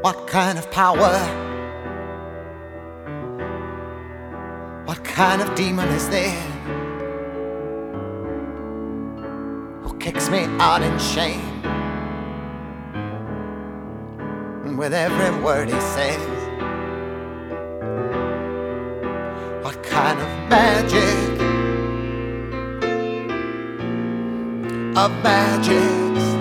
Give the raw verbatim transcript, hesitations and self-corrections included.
What kind of power? What kind of demon is there who kicks me out in shame? And with every word he says, what kind of magic, of magic